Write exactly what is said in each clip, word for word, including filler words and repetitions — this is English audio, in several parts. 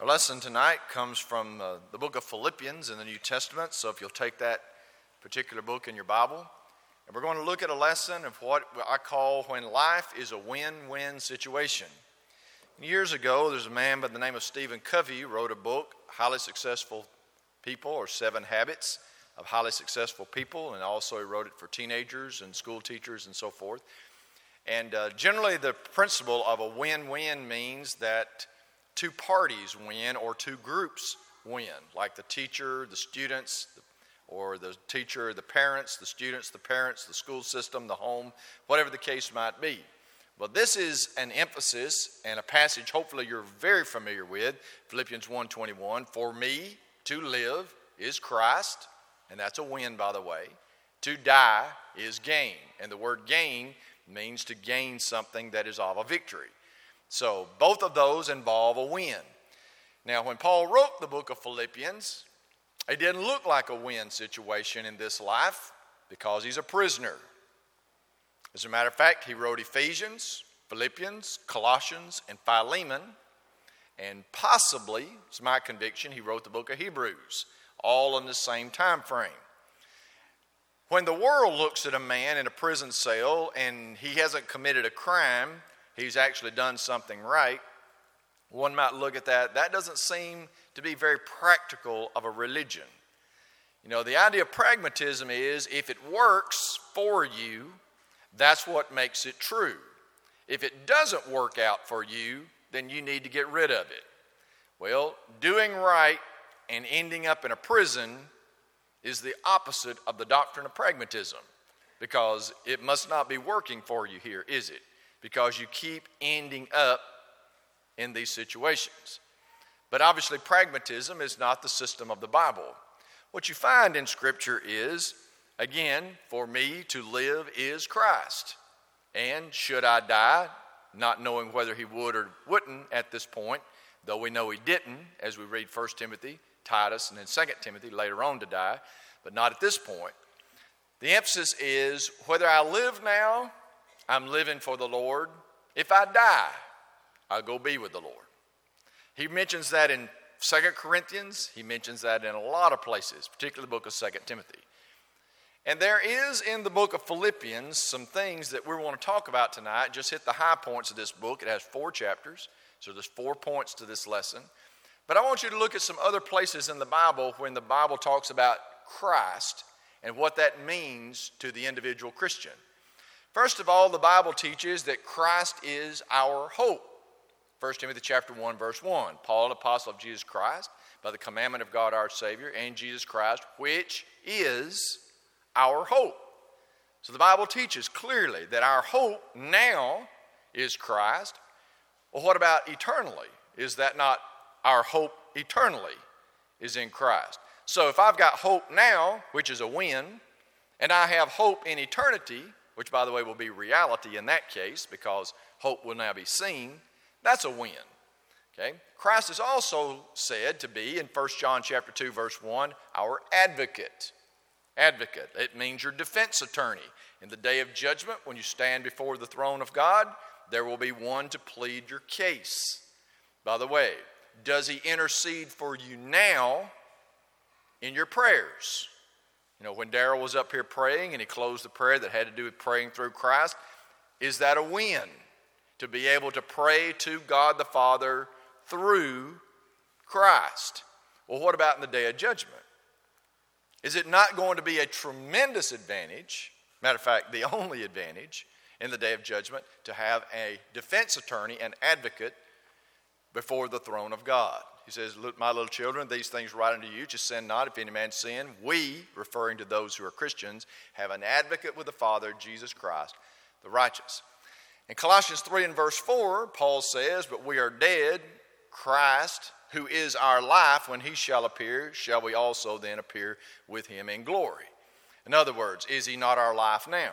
Our lesson tonight comes from uh, the book of Philippians in the New Testament. So if you'll take that particular book in your Bible, and we're going to look at a lesson of what I call when life is a win-win situation. Years ago, there's a man by the name of Stephen Covey who wrote a book, Highly Successful People, or Seven Habits of Highly Successful People, and also he wrote it for teenagers and school teachers and so forth. And uh, generally the principle of a win-win means that two parties win or two groups win, like the teacher, the students, or the teacher, the parents, the students, the parents, the school system, the home, whatever the case might be. Well, this is an emphasis and a passage hopefully you're very familiar with, Philippians one twenty-one. For me to live is Christ, and that's a win, by the way. To die is gain, and the word gain means to gain something that is of a victory. So both of those involve a win. Now, when Paul wrote the book of Philippians, it didn't look like a win situation in this life because he's a prisoner. As a matter of fact, he wrote Ephesians, Philippians, Colossians, and Philemon. And possibly, it's my conviction, he wrote the book of Hebrews, all in the same time frame. When the world looks at a man in a prison cell and he hasn't committed a crime, he's actually done something right, one might look at that. That doesn't seem to be very practical of a religion. You know, the idea of pragmatism is if it works for you, that's what makes it true. If it doesn't work out for you, then you need to get rid of it. Well, doing right and ending up in a prison is the opposite of the doctrine of pragmatism, because it must not be working for you here, is it? Because you keep ending up in these situations. But obviously pragmatism is not the system of the Bible. What you find in Scripture is, again, for me to live is Christ. And should I die, not knowing whether he would or wouldn't at this point, though we know he didn't, as we read First Timothy, Titus, and then Second Timothy later on to die, but not at this point. The emphasis is whether I live now, I'm living for the Lord. If I die, I'll go be with the Lord. He mentions that in Second Corinthians. He mentions that in a lot of places, particularly the book of Second Timothy. And there is in the book of Philippians some things that we want to talk about tonight. Just hit the high points of this book. It has four chapters, so there's four points to this lesson. But I want you to look at some other places in the Bible when the Bible talks about Christ and what that means to the individual Christian. First of all, the Bible teaches that Christ is our hope. First Timothy chapter one, verse one. Paul, an apostle of Jesus Christ, by the commandment of God our Savior, and Jesus Christ, which is our hope. So the Bible teaches clearly that our hope now is Christ. Well, what about eternally? Is that not our hope eternally is in Christ? So if I've got hope now, which is a win, and I have hope in eternity, which by the way will be reality in that case because hope will now be seen, that's a win. Okay? Christ is also said to be in First John chapter two, verse one, our advocate. Advocate. It means your defense attorney. In the day of judgment, when you stand before the throne of God, there will be one to plead your case. By the way, does he intercede for you now in your prayers? You know, when Darrell was up here praying and he closed the prayer that had to do with praying through Christ, is that a win? To be able to pray to God the Father through Christ. Well, what about in the day of judgment? Is it not going to be a tremendous advantage, matter of fact, the only advantage in the day of judgment, to have a defense attorney, an advocate, before the throne of God? He says, "Look, my little children, these things write unto you, just sin not if any man sin. We," referring to those who are Christians, "have an advocate with the Father, Jesus Christ, the righteous." In Colossians three and verse four, Paul says, "But we are dead, Christ, who is our life, when he shall appear, shall we also then appear with him in glory." In other words, is he not our life now?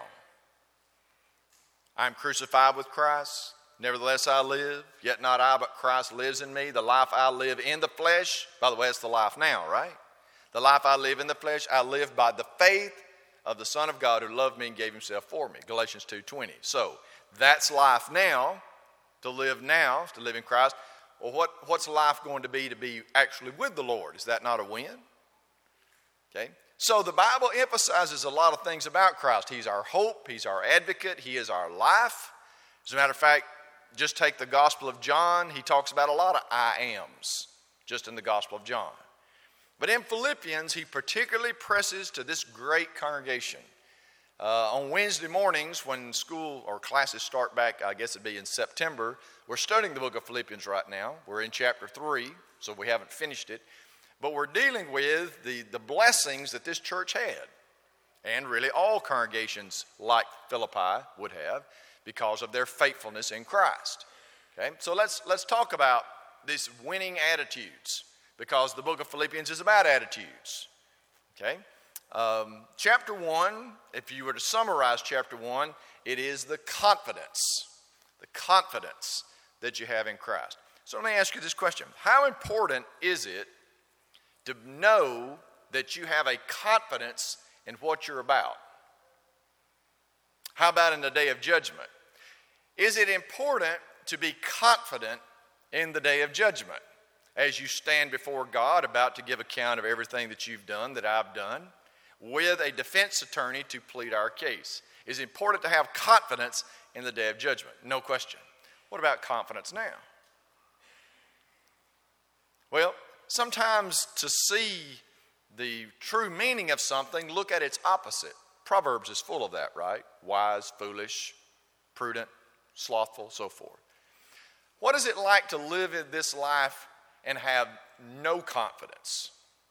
I am crucified with Christ, nevertheless I live, yet not I, but Christ lives in me. The life I live in the flesh, by the way, it's the life now, right? The life I live in the flesh, I live by the faith of the Son of God who loved me and gave himself for me. Galatians two twenty. So, that's life now, to live now, to live in Christ. well, what, what's life going to be to be actually with the Lord? Is that not a win? Okay. So the Bible emphasizes a lot of things about Christ. He's our hope. He's our advocate. He is our life. As a matter of fact, just take the Gospel of John. He talks about a lot of I ams just in the Gospel of John. But in Philippians, he particularly presses to this great congregation. Uh, on Wednesday mornings when school or classes start back, I guess it'd be in September, we're studying the book of Philippians right now. We're in chapter three, so we haven't finished it. But we're dealing with the, the blessings that this church had, and really all congregations like Philippi would have because of their faithfulness in Christ. Okay, so let's let's talk about these winning attitudes, because the book of Philippians is about attitudes. Okay, um, chapter one, if you were to summarize chapter one, it is the confidence, the confidence that you have in Christ. So let me ask you this question: how important is it to know that you have a confidence in what you're about? How about in the day of judgment? Is it important to be confident in the day of judgment as you stand before God about to give account of everything that you've done, that I've done, with a defense attorney to plead our case? Is it important to have confidence in the day of judgment? No question. What about confidence now? Well, sometimes to see the true meaning of something, look at its opposite. Proverbs is full of that, right? Wise, foolish, prudent, slothful, so forth. What is it like to live in this life and have no confidence?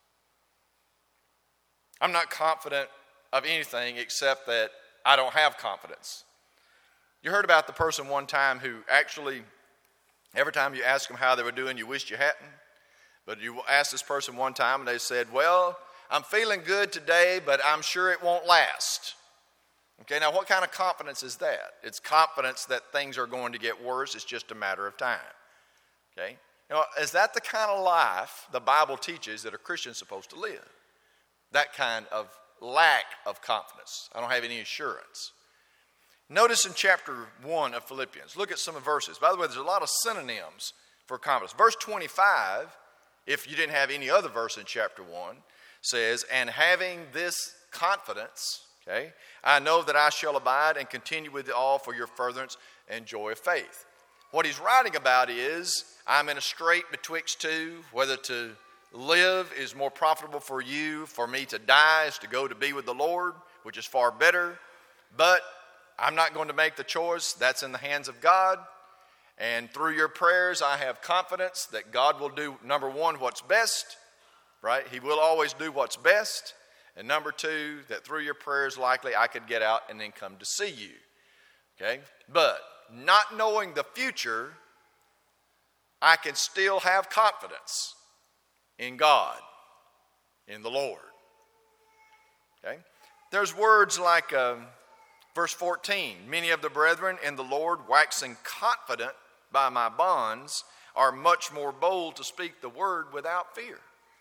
I'm not confident of anything except that I don't have confidence. You heard about the person one time who actually, every time you ask them how they were doing, you wished you hadn't. But you asked this person one time and they said, well, I'm feeling good today, but I'm sure it won't last. Okay, now what kind of confidence is that? It's confidence that things are going to get worse. It's just a matter of time. Okay, now, is that the kind of life the Bible teaches that a Christian's supposed to live? That kind of lack of confidence. I don't have any assurance. Notice in chapter one of Philippians, look at some of the verses. By the way, there's a lot of synonyms for confidence. Verse twenty-five, if you didn't have any other verse in chapter one, says, and having this confidence, okay, I know that I shall abide and continue with all for your furtherance and joy of faith. What he's writing about is, I'm in a strait betwixt two, whether to live is more profitable for you, for me to die is to go to be with the Lord, which is far better. But I'm not going to make the choice. That's in the hands of God. And through your prayers, I have confidence that God will do, number one, what's best, right? He will always do what's best. And number two, that through your prayers, likely I could get out and then come to see you. Okay? But not knowing the future, I can still have confidence in God, in the Lord. Okay? There's words like uh, verse fourteen, many of the brethren in the Lord, waxing confident by my bonds, are much more bold to speak the word without fear.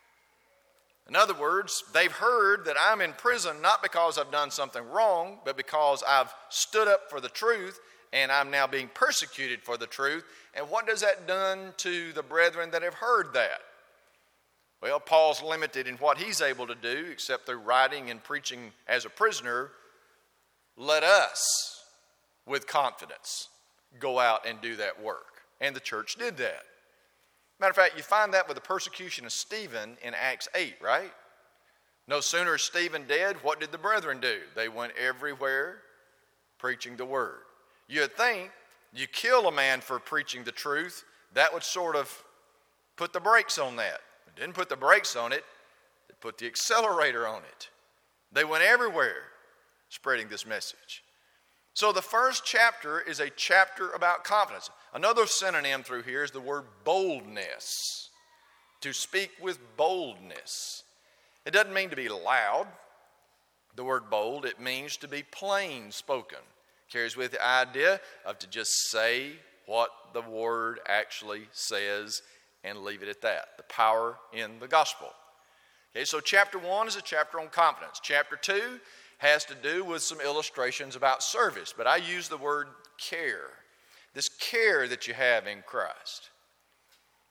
In other words, they've heard that I'm in prison not because I've done something wrong, but because I've stood up for the truth and I'm now being persecuted for the truth. And what does that done to the brethren that have heard that? Well, Paul's limited in what he's able to do, except through writing and preaching as a prisoner. Let us, with confidence, go out and do that work. And the church did that. Matter of fact, you find that with the persecution of Stephen in Acts eight, right? No sooner is Stephen dead, what did the brethren do? They went everywhere preaching the word. You'd think you kill a man for preaching the truth, that would sort of put the brakes on that. It didn't put the brakes on it, it put the accelerator on it. They went everywhere spreading this message. So the first chapter is a chapter about confidence. Another synonym through here is the word boldness. To speak with boldness. It doesn't mean to be loud. The word bold, it means to be plain spoken. Carries with the idea of to just say what the word actually says and leave it at that. The power in the gospel. Okay, so chapter one is a chapter on confidence. Chapter two has to do with some illustrations about service, but I use the word care. This care that you have in Christ.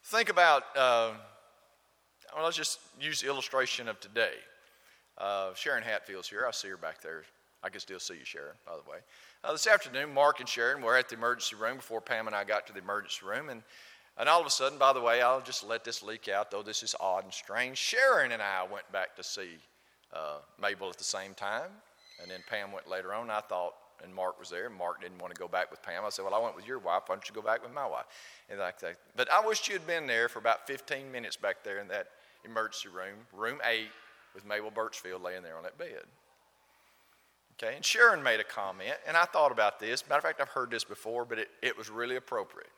Think about, uh, well, let's just use the illustration of today. Uh, Sharon Hatfield's here. I see her back there. I can still see you, Sharon, by the way. Uh, this afternoon, Mark and Sharon were at the emergency room before Pam and I got to the emergency room. And, and all of a sudden, by the way, I'll just let this leak out, though this is odd and strange. Sharon and I went back to see uh, Mabel at the same time. And then Pam went later on. I thought, and Mark was there, and Mark didn't want to go back with Pam. I said, well, I went with your wife. Why don't you go back with my wife? And like that. But I wish you had been there for about fifteen minutes back there in that emergency room, room eight, with Mabel Birchfield laying there on that bed. Okay, and Sharon made a comment, and I thought about this. Matter of fact, I've heard this before, but it, it was really appropriate.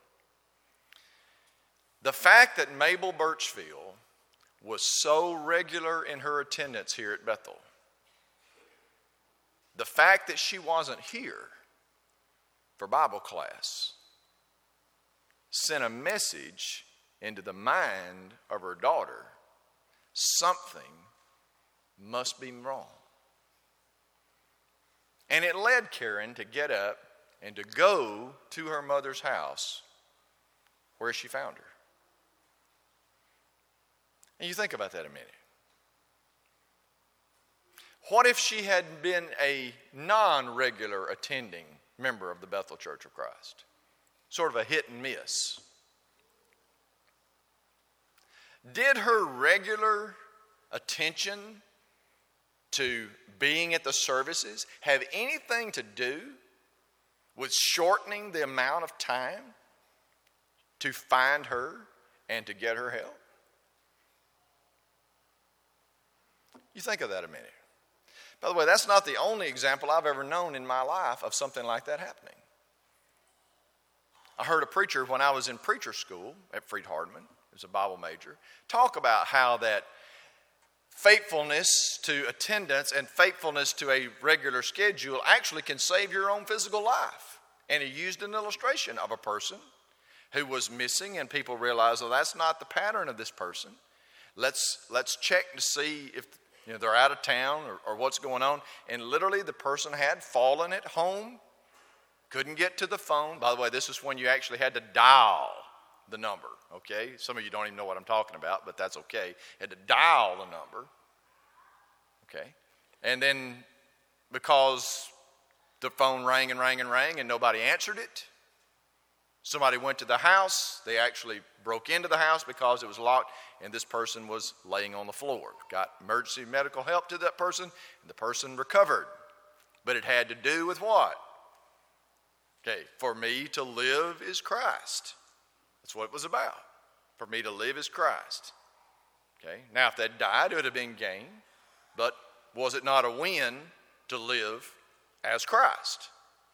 The fact that Mabel Birchfield was so regular in her attendance here at Bethel, the fact that she wasn't here for Bible class sent a message into the mind of her daughter: something must be wrong. And it led Karen to get up and to go to her mother's house where she found her. And you think about that a minute. What if she had been a non-regular attending member of the Bethel Church of Christ? Sort of a hit and miss. Did her regular attention to being at the services have anything to do with shortening the amount of time to find her and to get her help? You think of that a minute. By the way, that's not the only example I've ever known in my life of something like that happening. I heard a preacher when I was in preacher school at Freed Hardman, who's a Bible major, talk about how that faithfulness to attendance and faithfulness to a regular schedule actually can save your own physical life. And he used an illustration of a person who was missing, and people realized, well, that's not the pattern of this person. Let's let's check to see if you know they're out of town or, or what's going on. And literally the person had fallen at home, couldn't get to the phone. By the way, this is when you actually had to dial the number, okay? Some of you don't even know what I'm talking about, but that's okay. You had to dial the number, okay? And then because the phone rang and rang and rang and nobody answered it, somebody went to the house. They actually broke into the house because it was locked, and this person was laying on the floor. Got emergency medical help to that person, and the person recovered. But it had to do with what? Okay, for me to live is Christ. That's what it was about. For me to live is Christ. Okay, now if that died, it would have been gain. But was it not a win to live as Christ?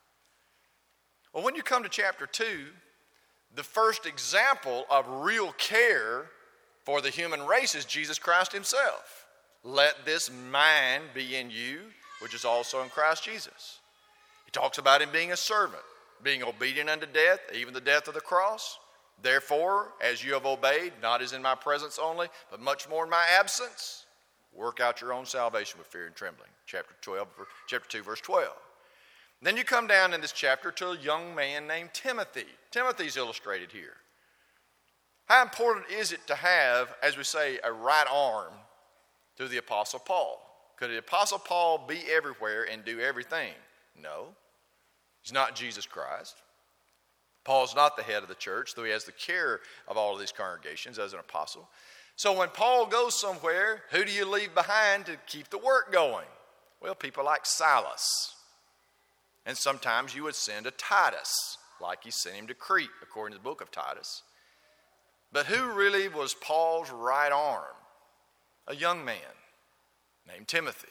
Well, when you come to chapter two, the first example of real care for the human race is Jesus Christ himself. Let this mind be in you, which is also in Christ Jesus. He talks about him being a servant, being obedient unto death, even the death of the cross. Therefore, as you have obeyed, not as in my presence only, but much more in my absence, work out your own salvation with fear and trembling. Chapter twelve, chapter two, verse twelve. Then you come down in this chapter to a young man named Timothy. Timothy's illustrated here. How important is it to have, as we say, a right arm to the Apostle Paul? Could the Apostle Paul be everywhere and do everything? No. He's not Jesus Christ. Paul's not the head of the church, though he has the care of all of these congregations as an apostle. So when Paul goes somewhere, who do you leave behind to keep the work going? Well, people like Silas. And sometimes you would send a Titus, like he sent him to Crete, according to the book of Titus. But who really was Paul's right arm? A young man named Timothy.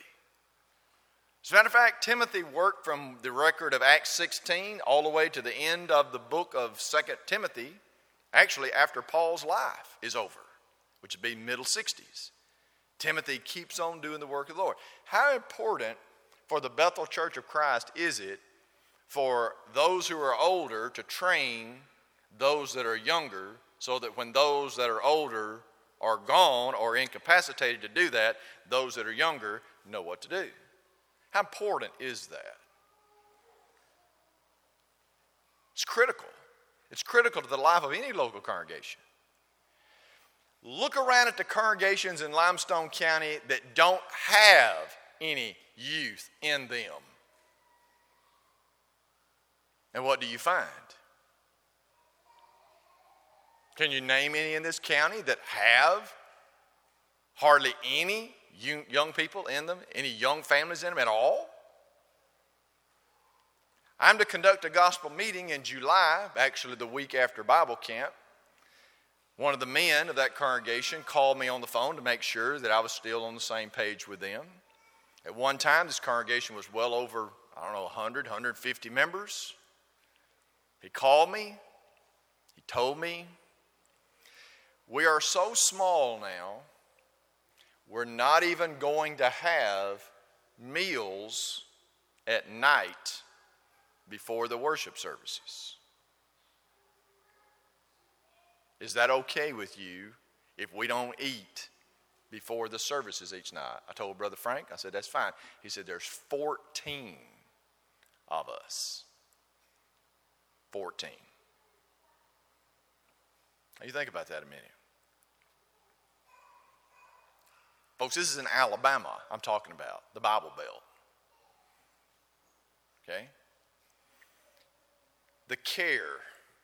As a matter of fact, Timothy worked from the record of Acts sixteen all the way to the end of the book of Second Timothy, actually after Paul's life is over, which would be middle sixties. Timothy keeps on doing the work of the Lord. How important for the Bethel Church of Christ is it for those who are older to train those that are younger, so that when those that are older are gone or incapacitated to do that, those that are younger know what to do? How important is that? It's critical. It's critical to the life of any local congregation. Look around at the congregations in Limestone County that don't have any youth in them. And what do you find? Can you name any in this county that have hardly any young people in them, any young families in them at all? I'm to conduct a gospel meeting in July, actually the week after Bible camp. One of the men of that congregation called me on the phone to make sure that I was still on the same page with them. At one time, this congregation was well over, I don't know, one hundred, one hundred fifty members. He called me. He told me, we are so small now, we're not even going to have meals at night before the worship services. Is that okay with you if we don't eat before the services each night? I told Brother Frank, I said, that's fine. He said, there's fourteen of us. fourteen. Now you think about that a minute. Folks, this is in Alabama I'm talking about, the Bible Belt. Okay? The care.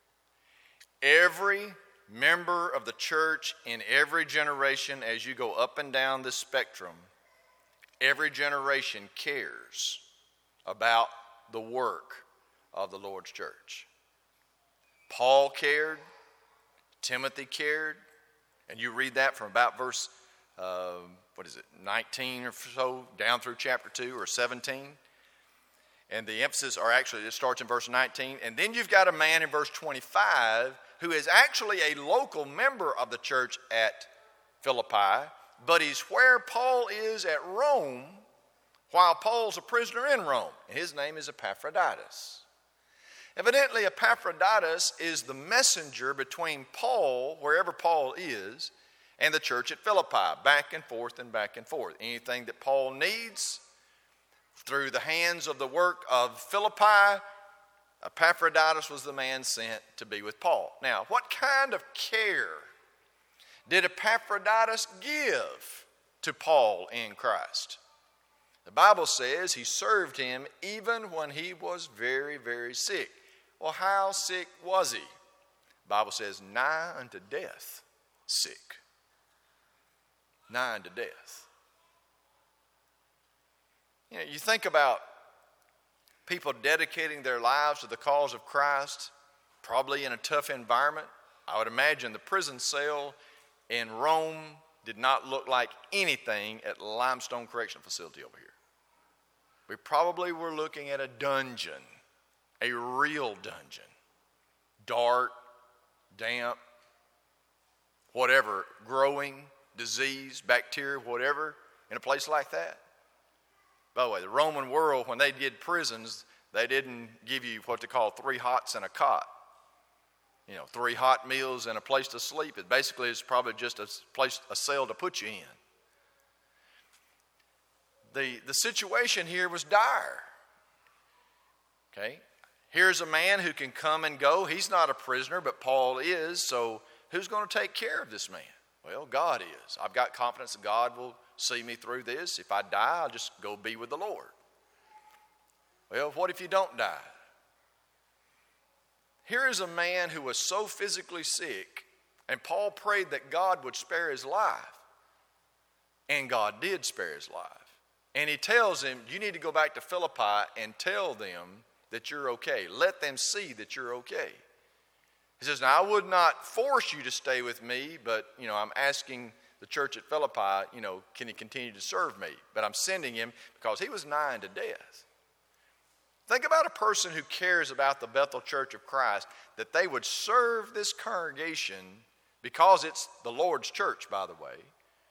Every member of the church in every generation, as you go up and down this spectrum, every generation cares about the work of the Lord's church. Paul cared, Timothy cared, and you read that from about verse, uh, what is it, nineteen or so, down through chapter two or seventeen. And the emphasis are actually, it starts in verse nineteen. And then you've got a man in verse twenty-five who is actually a local member of the church at Philippi, but he's where Paul is at Rome while Paul's a prisoner in Rome. And his name is Epaphroditus. Evidently, Epaphroditus is the messenger between Paul, wherever Paul is, and the church at Philippi, back and forth and back and forth. Anything that Paul needs through the hands of the work of Philippi, Epaphroditus was the man sent to be with Paul. Now, what kind of care did Epaphroditus give to Paul in Christ? The Bible says he served him even when he was very, very sick. Well, how sick was he? The Bible says nigh unto death sick. Nigh unto death. You know, you think about people dedicating their lives to the cause of Christ, probably in a tough environment. I would imagine the prison cell in Rome did not look like anything at Limestone Correctional Facility over here. We probably were looking at a dungeon, a real dungeon. Dark, damp, whatever, growing, disease, bacteria, whatever, in a place like that. By the way, the Roman world, when they did prisons, they didn't give you what they call three hots and a cot. You know, three hot meals and a place to sleep. It basically is probably just a place, a cell to put you in. The, the situation here was dire. Okay? Here's a man who can come and go. He's not a prisoner, but Paul is. So who's going to take care of this man? Well, God is. I've got confidence that God will see me through this. If I die, I'll just go be with the Lord. Well, what if you don't die? Here is a man who was so physically sick, and Paul prayed that God would spare his life. And God did spare his life. And he tells him, you need to go back to Philippi and tell them that you're okay. Let them see that you're okay. He says, now I would not force you to stay with me, but, you know, I'm asking the church at Philippi, you know, can he continue to serve me? But I'm sending him because he was nigh unto death. Think about a person who cares about the Bethel Church of Christ, that they would serve this congregation because it's the Lord's church, by the way,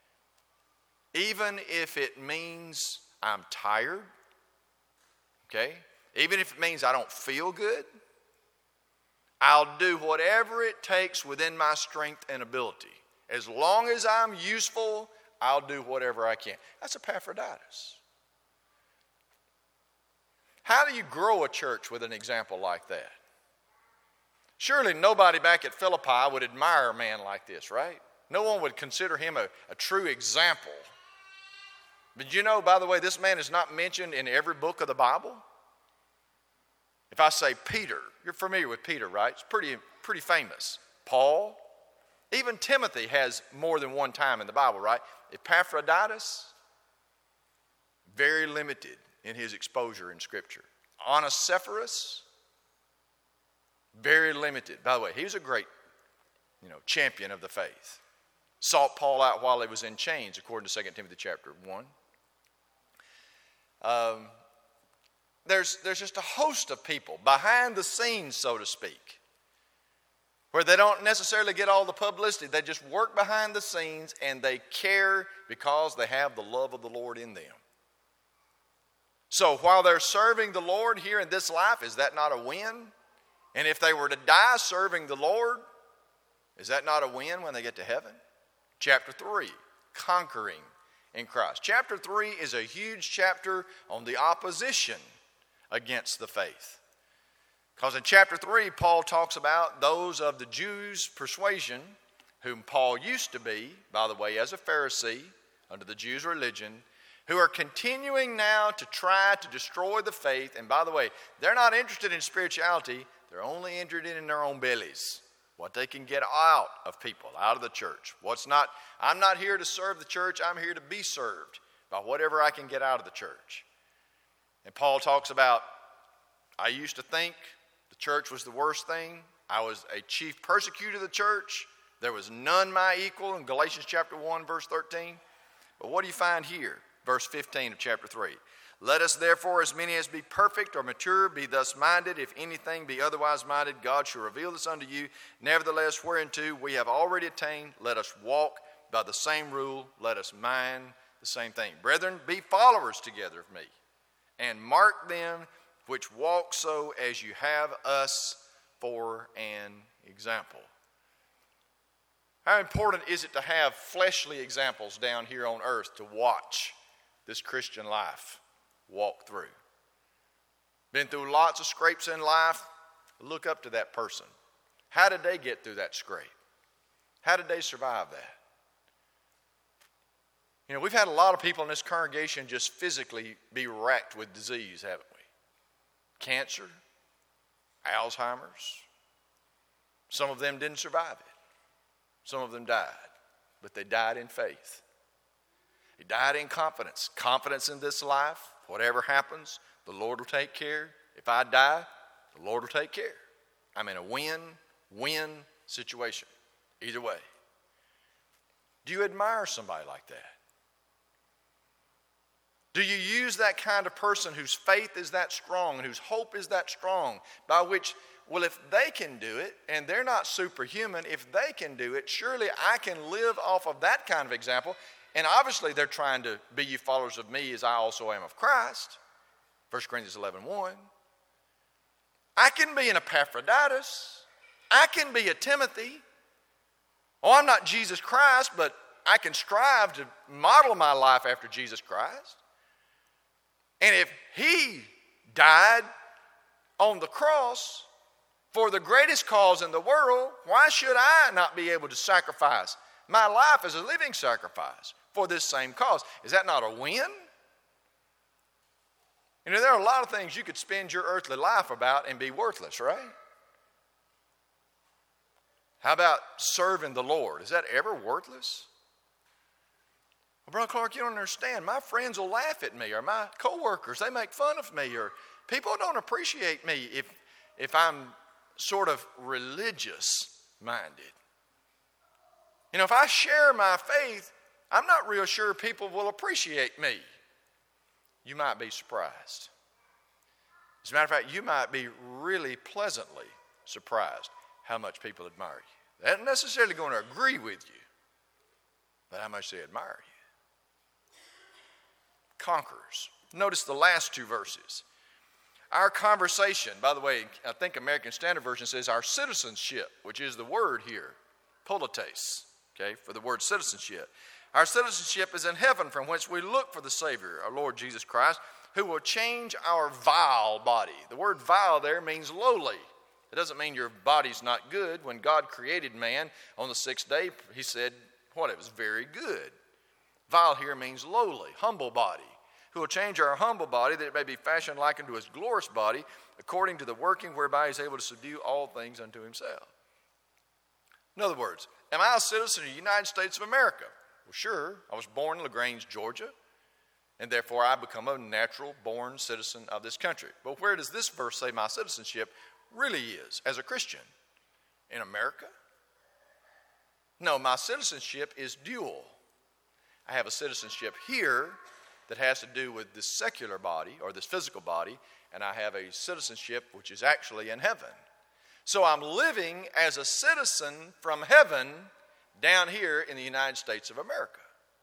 even if it means I'm tired, okay? Even if it means I don't feel good, I'll do whatever it takes within my strength and ability. As long as I'm useful, I'll do whatever I can. That's Epaphroditus. How do you grow a church with an example like that? Surely nobody back at Philippi would admire a man like this, right? No one would consider him a, a true example. But you know, by the way, this man is not mentioned in every book of the Bible. If I say Peter, you're familiar with Peter, right? It's pretty, pretty famous. Paul, even Timothy has more than one time in the Bible, right? Epaphroditus, very limited in his exposure in Scripture. Onesiphorus, very limited. By the way, he was a great, you know, champion of the faith. Sought Paul out while he was in chains, according to Second Timothy chapter one. Um, there's, there's just a host of people behind the scenes, so to speak, where they don't necessarily get all the publicity. They just work behind the scenes and they care because they have the love of the Lord in them. So while they're serving the Lord here in this life, is that not a win? And if they were to die serving the Lord, is that not a win when they get to heaven? Chapter three, conquering in Christ. Chapter three is a huge chapter on the opposition against the faith. Because in chapter three, Paul talks about those of the Jews' persuasion, whom Paul used to be, by the way, as a Pharisee under the Jews' religion, who are continuing now to try to destroy the faith. And by the way, they're not interested in spirituality. They're only interested in their own bellies. What they can get out of people, out of the church. What's not, I'm not here to serve the church. I'm here to be served by whatever I can get out of the church. And Paul talks about, I used to think the church was the worst thing. I was a chief persecutor of the church. There was none my equal in Galatians chapter one, verse thirteen. But what do you find here? Verse fifteen of chapter three. Let us therefore, as many as be perfect or mature, be thus minded. If anything be otherwise minded, God shall reveal this unto you. Nevertheless, whereunto we have already attained, let us walk by the same rule. Let us mind the same thing. Brethren, be followers together of me, and mark them which walk so as you have us for an example. How important is it to have fleshly examples down here on earth to watch this Christian life walk through? Been through lots of scrapes in life. Look up to that person. How did they get through that scrape? How did they survive that? You know, we've had a lot of people in this congregation just physically be racked with disease, haven't we? Cancer, Alzheimer's. Some of them didn't survive it. Some of them died, but they died in faith. They died in confidence. Confidence in this life. Whatever happens, the Lord will take care. If I die, the Lord will take care. I'm in a win-win situation. Either way. Do you admire somebody like that? Do you use that kind of person whose faith is that strong and whose hope is that strong, by which, well, if they can do it and they're not superhuman, if they can do it, surely I can live off of that kind of example. And obviously they're trying to be you followers of me as I also am of Christ. First Corinthians eleven one. I can be an Epaphroditus. I can be a Timothy. Oh, I'm not Jesus Christ, but I can strive to model my life after Jesus Christ. And if he died on the cross for the greatest cause in the world, why should I not be able to sacrifice my life as a living sacrifice for this same cause? Is that not a win? You know, there are a lot of things you could spend your earthly life about and be worthless, right? How about serving the Lord? Is that ever worthless? Well, Brother Clark, you don't understand. My friends will laugh at me, or my coworkers, they make fun of me, or people don't appreciate me if, if I'm sort of religious-minded. You know, if I share my faith, I'm not real sure people will appreciate me. You might be surprised. As a matter of fact, you might be really pleasantly surprised how much people admire you. They're not necessarily going to agree with you, but how much they admire you. Conquerors. Notice the last two verses. Our conversation, by the way, I think American Standard Version says our citizenship, which is the word here, polites, okay, for the word citizenship. Our citizenship is in heaven, from whence we look for the Savior, our Lord Jesus Christ, who will change our vile body. The word vile there means lowly. It doesn't mean your body's not good. When God created man on the sixth day, he said what? It was very good. Vile here means lowly, humble body. Who will change our humble body that it may be fashioned like unto his glorious body, according to the working whereby he is able to subdue all things unto himself. In other words, am I a citizen of the United States of America? Well, sure. I was born in LaGrange, Georgia, and therefore I become a natural-born citizen of this country. But where does this verse say my citizenship really is as a Christian? In America? No, my citizenship is dual. I have a citizenship here that has to do with this secular body or this physical body, and I have a citizenship which is actually in heaven. So I'm living as a citizen from heaven down here in the United States of America.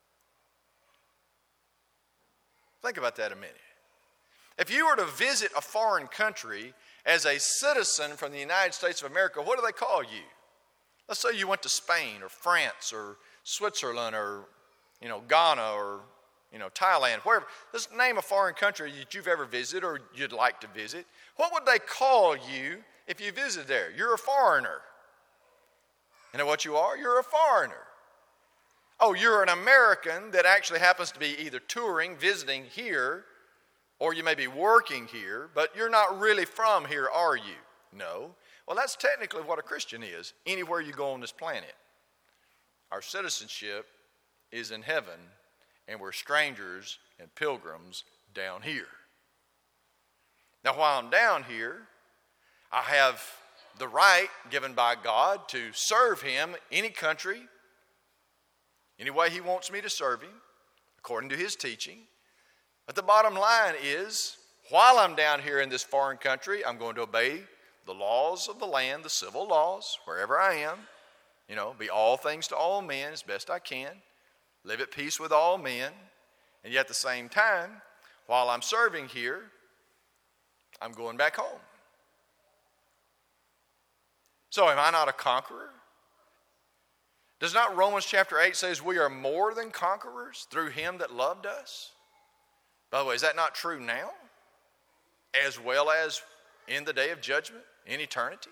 Think about that a minute. If you were to visit a foreign country as a citizen from the United States of America, what do they call you? Let's say you went to Spain or France or Switzerland or, you know, Ghana or, you know, Thailand, wherever. Let's name a foreign country that you've ever visited or you'd like to visit. What would they call you if you visited there? You're a foreigner. You know what you are? You're a foreigner. Oh, you're an American that actually happens to be either touring, visiting here, or you may be working here, but you're not really from here, are you? No. Well, that's technically what a Christian is, anywhere you go on this planet. Our citizenship is in heaven, and we're strangers and pilgrims down here. Now, while I'm down here, I have the right given by God to serve him any country, any way he wants me to serve him, according to his teaching. But the bottom line is, while I'm down here in this foreign country, I'm going to obey the laws of the land, the civil laws, wherever I am. You know, be all things to all men as best I can. Live at peace with all men. And yet at the same time, while I'm serving here, I'm going back home. So am I not a conqueror? Does not Romans chapter eight says we are more than conquerors through him that loved us? By the way, is that not true now? As well as in the day of judgment, in eternity?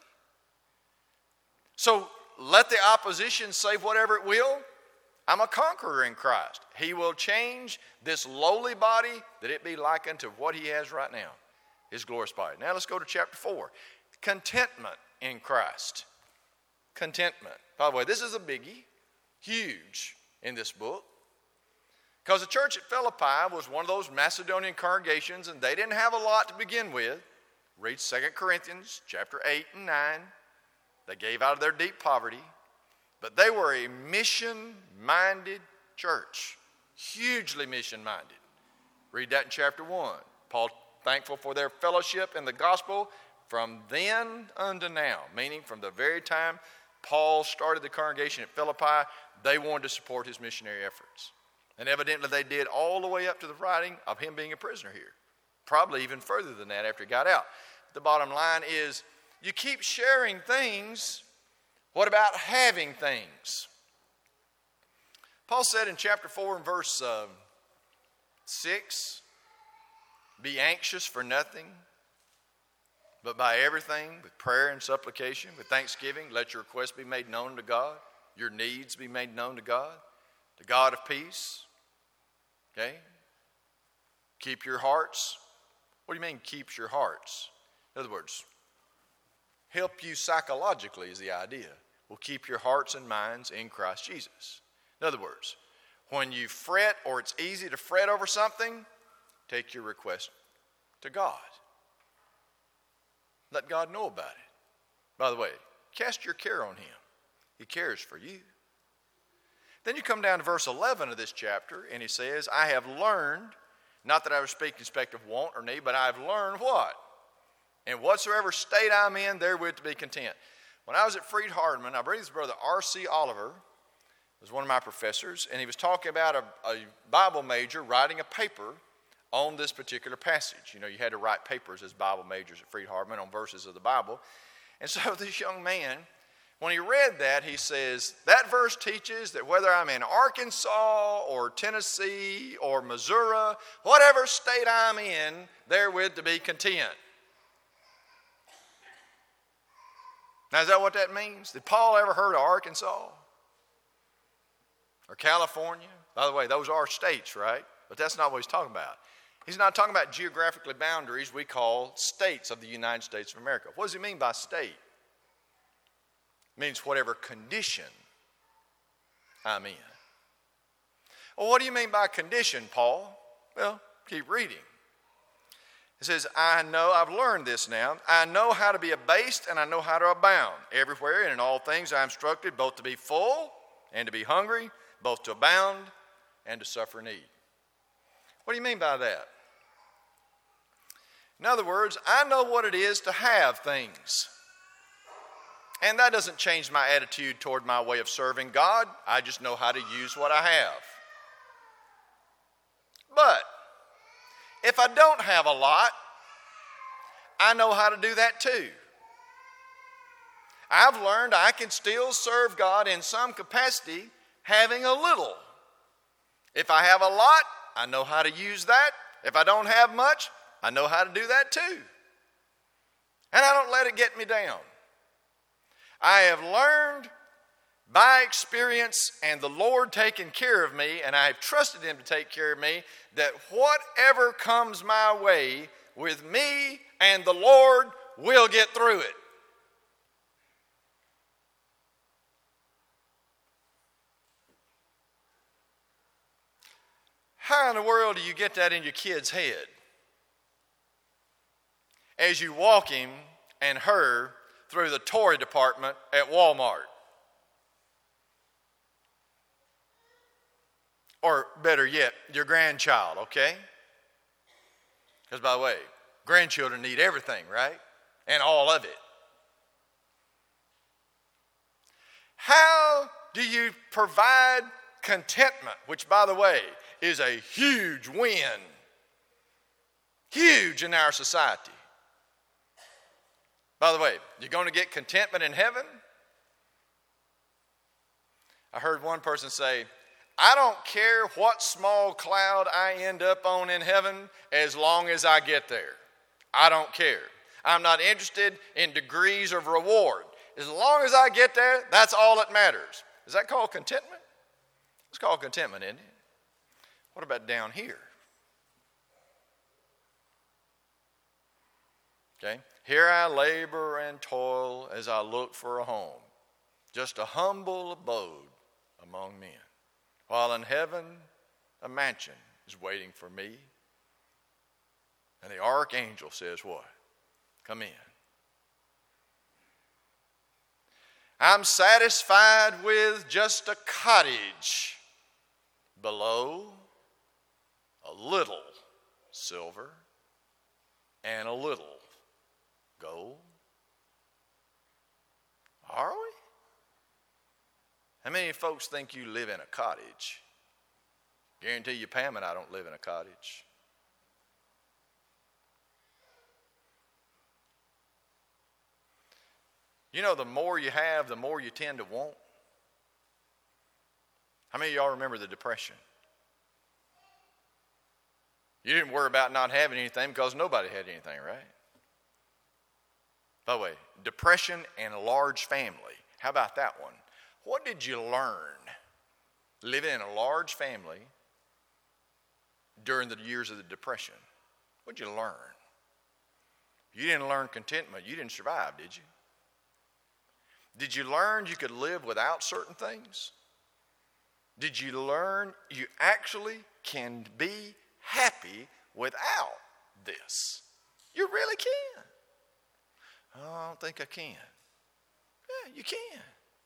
So let the opposition say whatever it will. I'm a conqueror in Christ. He will change this lowly body that it be like unto what he has right now, his glorious body. Now let's go to chapter four. Contentment in Christ. Contentment. By the way, this is a biggie, huge in this book. Because the church at Philippi was one of those Macedonian congregations, and they didn't have a lot to begin with. Read Second Corinthians chapter eight and nine. They gave out of their deep poverty. But they were a mission-minded church, hugely mission-minded. Read that in chapter one. Paul, thankful for their fellowship in the gospel from then unto now, meaning from the very time Paul started the congregation at Philippi, they wanted to support his missionary efforts. And evidently they did all the way up to the writing of him being a prisoner here. Probably even further than that after he got out. The bottom line is, you keep sharing things. What about having things? Paul said in chapter four and verse uh, six, be anxious for nothing, but by everything, with prayer and supplication, with thanksgiving, let your requests be made known to God, your needs be made known to God, the God of peace. Okay? Keep your hearts. What do you mean, keeps your hearts? In other words, help you psychologically is the idea. Will keep your hearts and minds in Christ Jesus. In other words, when you fret or it's easy to fret over something, take your request to God. Let God know about it. By the way, cast your care on him. He cares for you. Then you come down to verse eleven of this chapter, and he says, I have learned, not that I was speaking in respect of want or need, but I have learned what? And whatsoever state I'm in, therewith to be content. When I was at Freed-Hardeman, I believe his brother R C Oliver was one of my professors, and he was talking about a, a Bible major writing a paper on this particular passage. You know, you had to write papers as Bible majors at Freed-Hardeman on verses of the Bible. And so this young man, when he read that, he says, that verse teaches that whether I'm in Arkansas or Tennessee or Missouri, whatever state I'm in, therewith to be content. Now, is that what that means? Did Paul ever heard of Arkansas? or California. By the way, those are states, right? But that's not what he's talking about. He's not talking about geographically boundaries we call states of the United States of America. What does he mean by state? It means whatever condition I'm in. Well, what do you mean by condition, Paul? Well, keep reading. It says, I know, I've learned this now. I know how to be abased and I know how to abound. Everywhere and in all things I am instructed both to be full and to be hungry, both to abound and to suffer need. What do you mean by that? In other words, I know what it is to have things. And that doesn't change my attitude toward my way of serving God. I just know how to use what I have. But if I don't have a lot, I know how to do that too. I've learned I can still serve God in some capacity having a little. If I have a lot, I know how to use that. If I don't have much, I know how to do that too. And I don't let it get me down. I have learned by experience and the Lord taking care of me, and I have trusted Him to take care of me, that whatever comes my way with me and the Lord will get through it. How in the world do you get that in your kid's head? As you walk him and her through the toy department at Walmart. Or better yet, your grandchild, okay? Because by the way, grandchildren need everything, right? And all of it. How do you provide contentment, which by the way, is a huge win. Huge in our society. By the way, you're going to get contentment in heaven? I heard one person say, I don't care what small cloud I end up on in heaven as long as I get there. I don't care. I'm not interested in degrees of reward. As long as I get there, that's all that matters. Is that called contentment? It's called contentment, isn't it? What about down here? Okay. Here I labor and toil as I look for a home, just a humble abode among men. While in heaven, a mansion is waiting for me. And the archangel says what? Come in. I'm satisfied with just a cottage below, a little silver and a little gold. Are we? How many folks think you live in a cottage? Guarantee you, Pam and I don't live in a cottage. You know, the more you have, the more you tend to want. How many of y'all remember the Depression? You didn't worry about not having anything because nobody had anything, right? By the way, depression and a large family. How about that one? What did you learn living in a large family during the years of the Depression? What did you learn? You didn't learn contentment. You didn't survive, did you? Did you learn you could live without certain things? Did you learn you actually can be happy without this? You really can. Oh, I don't think I can. Yeah, you can.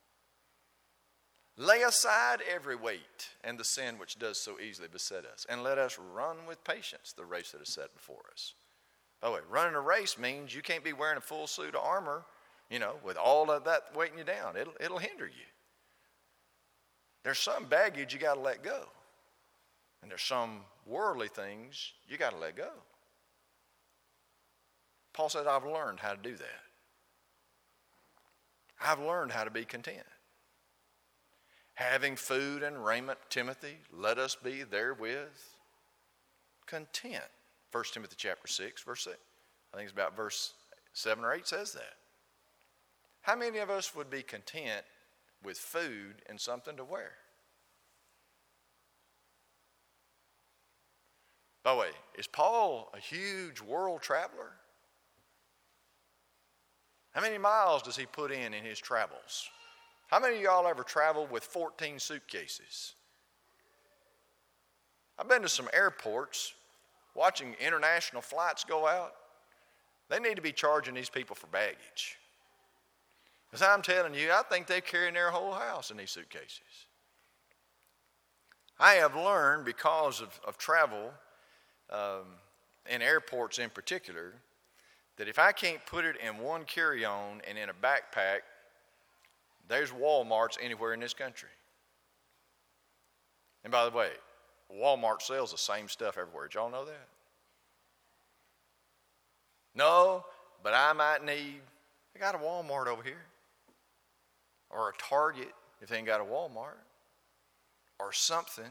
Lay aside every weight and the sin which does so easily beset us, and let us run with patience the race that is set before us. By the way, running a race means you can't be wearing a full suit of armor, you know, with all of that weighting you down. It'll, it'll hinder you. There's some baggage you got to let go. And there's some worldly things you got to let go. Paul said, I've learned how to do that. I've learned how to be content. Having food and raiment, Timothy, let us be therewith content. First Timothy chapter six, verse six. I think it's about verse seven or eight says that. How many of us would be content with food and something to wear? By the way, is Paul a huge world traveler? How many miles does he put in in his travels? How many of y'all ever traveled with fourteen suitcases? I've been to some airports watching international flights go out. They need to be charging these people for baggage. Because I'm telling you, I think they're carrying their whole house in these suitcases. I have learned because of, of travel, um, in airports in particular, that if I can't put it in one carry-on and in a backpack, there's Walmarts anywhere in this country. And by the way, Walmart sells the same stuff everywhere. Did y'all know that? No, but I might need, I got a Walmart over here. Or a Target if they ain't got a Walmart. Or something.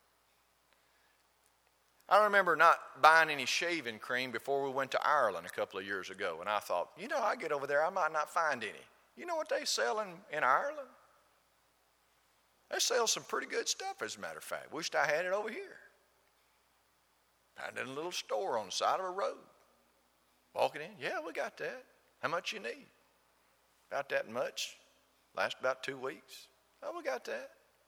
I remember not buying any shaving cream before we went to Ireland a couple of years ago. And I thought, you know, I get over there, I might not find any. You know what they sell in, in Ireland? They sell some pretty good stuff, as a matter of fact. Wished I had it over here. Found it in a little store on the side of a road. Walking in, yeah, we got that. How much you need? About that much. Last about two weeks. Oh, we got that.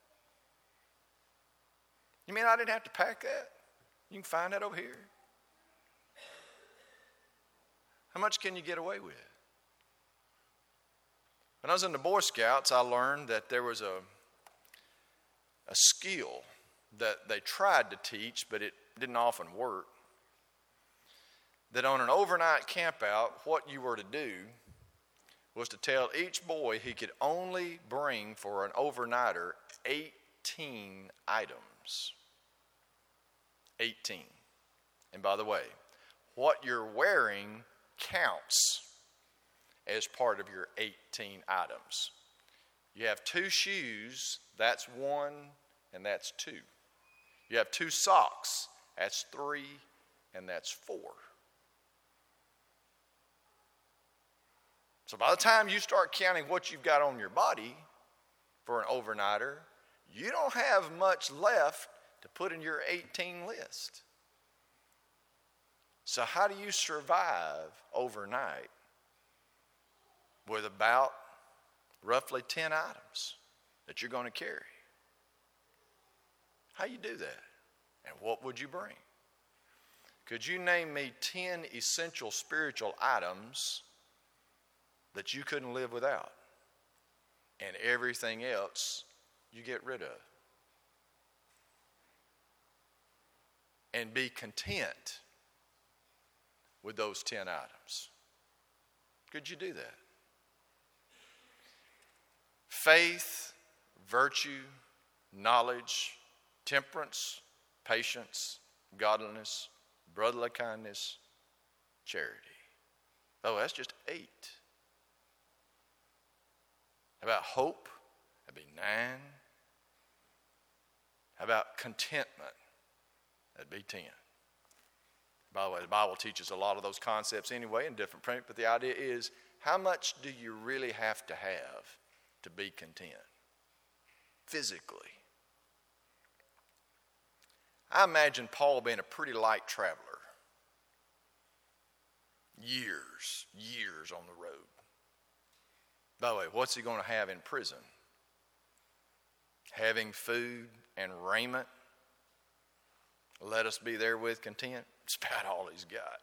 You mean I didn't have to pack that? You can find that over here. How much can you get away with? When I was in the Boy Scouts, I learned that there was a, a skill that they tried to teach, but it didn't often work. That on an overnight camp out, what you were to do was to tell each boy he could only bring for an overnighter eighteen items. eighteen. And by the way, what you're wearing counts as part of your eighteen items. You have two shoes, that's one, and that's two. You have two socks, that's three, and that's four. So by the time you start counting what you've got on your body for an overnighter, you don't have much left to put in your eighteen list. So how do you survive overnight with about roughly ten items that you're going to carry? How you do that? And what would you bring? Could you name me ten essential spiritual items that you couldn't live without, and everything else you get rid of? And be content with those ten items. Could you do that? Faith, virtue, knowledge, temperance, patience, godliness, brotherly kindness, charity. Oh, that's just eight. How about hope? That'd be nine. How about contentment? That'd be ten. By the way, the Bible teaches a lot of those concepts anyway in different print, but the idea is, how much do you really have to have to be content? Physically. I imagine Paul being a pretty light traveler. Years, years on the road. By the way, what's he going to have in prison? Having food and raiment. Let us be there with content. It's about all he's got.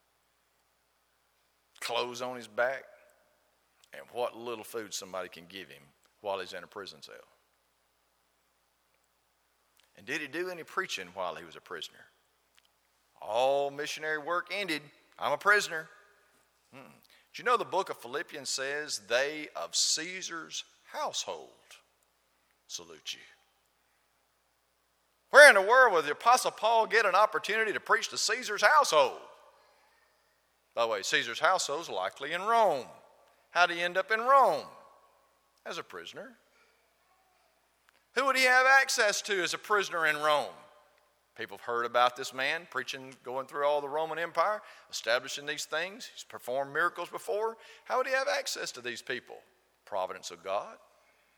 Clothes on his back. And what little food somebody can give him while he's in a prison cell. And did he do any preaching while he was a prisoner? All missionary work ended. I'm a prisoner. Hmm. Do you know the book of Philippians says, they of Caesar's household salute you? Where in the world would the Apostle Paul get an opportunity to preach to Caesar's household? By the way, Caesar's household is likely in Rome. How did he end up in Rome? As a prisoner. Who would he have access to as a prisoner in Rome? People have heard about this man preaching, going through all the Roman Empire, establishing these things. He's performed miracles before. How would he have access to these people? Providence of God.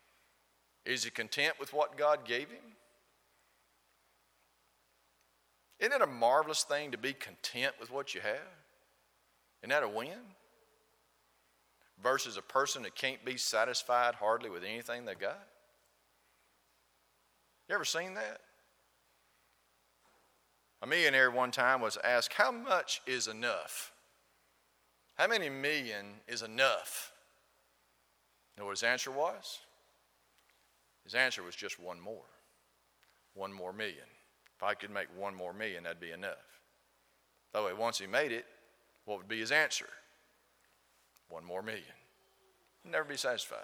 Is he content with what God gave him? Isn't it a marvelous thing to be content with what you have? Isn't that a win? Versus a person that can't be satisfied hardly with anything they got. You ever seen that? A millionaire one time was asked, how much is enough? How many million is enough? You know what his answer was? His answer was just one more. One more million. If I could make one more million, that'd be enough. By the way, once he made it, what would be his answer? One more million. He'd never be satisfied.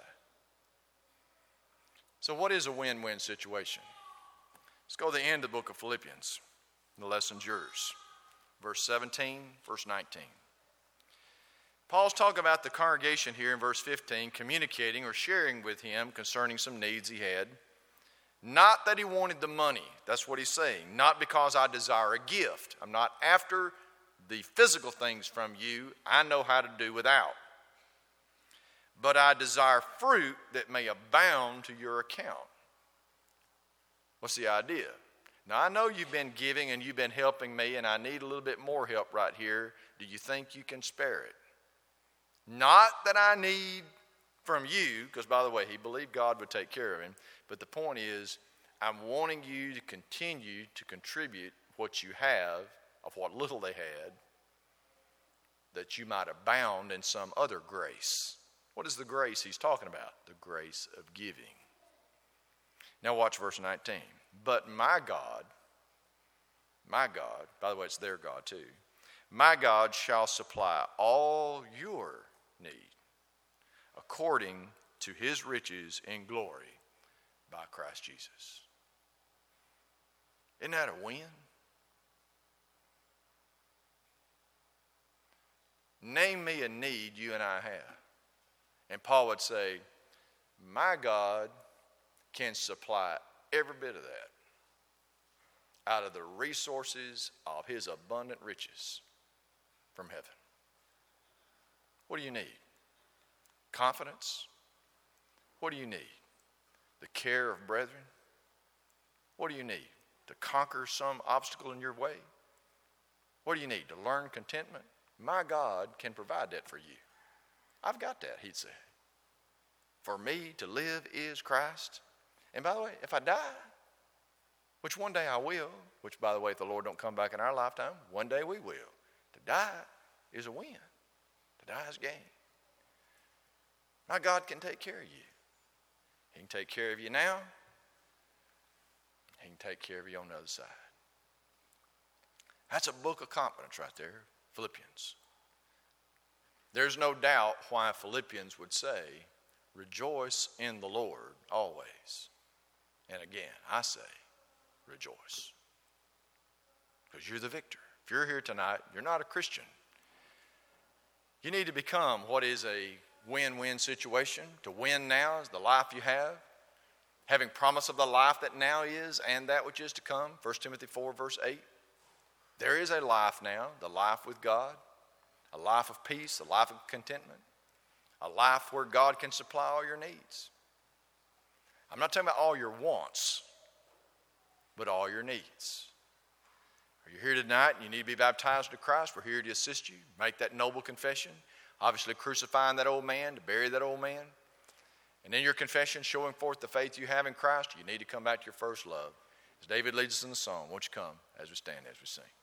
So what is a win-win situation? Let's go to the end of the book of Philippians. The lesson's yours. Verse seventeen, verse nineteen. Paul's talking about the congregation here in verse fifteen, communicating or sharing with him concerning some needs he had. Not that he wanted the money. That's what he's saying. Not because I desire a gift. I'm not after the physical things from you. I know how to do without. But I desire fruit that may abound to your account. What's the idea? Now, I know you've been giving and you've been helping me, and I need a little bit more help right here. Do you think you can spare it? Not that I need from you, because, by the way, he believed God would take care of him. But the point is, I'm wanting you to continue to contribute what you have of what little they had, that you might abound in some other grace. What is the grace he's talking about? The grace of giving. Now watch verse nineteen. But my God, my God, by the way, it's their God too. My God shall supply all your need according to his riches in glory by Christ Jesus. Isn't that a win? Name me a need you and I have. And Paul would say, my God can supply every bit of that out of the resources of his abundant riches from heaven. What do you need? Confidence? What do you need? The care of brethren? What do you need? To conquer some obstacle in your way? What do you need? To learn contentment? My God can provide that for you. I've got that, he'd say. For me to live is Christ. And by the way, if I die, which one day I will, which by the way, if the Lord don't come back in our lifetime, one day we will. To die is a win. To die is gain. My God can take care of you. He can take care of you now. He can take care of you on the other side. That's a book of confidence right there, Philippians. There's no doubt why Philippians would say, rejoice in the Lord always. And again, I say, rejoice. Because you're the victor. If you're here tonight, you're not a Christian. You need to become what is a win-win situation. To win now is the life you have. Having promise of the life that now is and that which is to come. First Timothy four, verse eight. There is a life now, the life with God. A life of peace, a life of contentment. A life where God can supply all your needs. I'm not talking about all your wants, but all your needs. Are you here tonight and you need to be baptized into Christ? We're here to assist you. Make that noble confession. Obviously crucifying that old man, to bury that old man. And in your confession, showing forth the faith you have in Christ, you need to come back to your first love. As David leads us in the song, won't you come as we stand, as we sing.